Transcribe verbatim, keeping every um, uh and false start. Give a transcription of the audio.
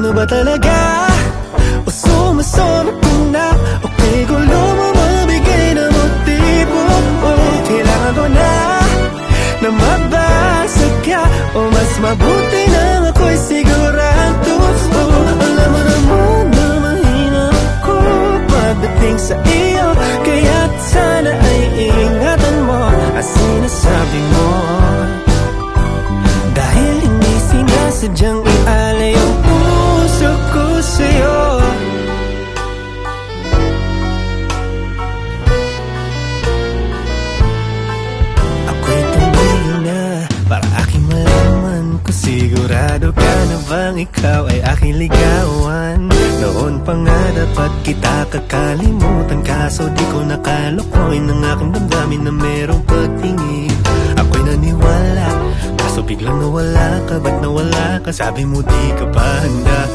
Ano ba talaga? O sumasama ka na? Okay, gulo mo mabigay na motibo. O kailangan ko na na mabasa ka. O mas mabuti na ako'y sigurado. O alam mo naman na mahina ako pagdating sa iyo, kaya sana ay ingatan mo ang sinasabi mo. Dahil hindi sinasadyang ialay ang puso ko sa'yo. Ako'y tumigil na para aking malaman kung sigurado ka na bang ikaw ay aking ligawan. Noon pa nga dapat kita kakalimutan, kaso di ko nakalokohin ang aking damdamin na merong pagtingin. Ako'y naniwala, kaso biglang nawala ka. Ba't nawala ka? Sabi mo di ka pa handa.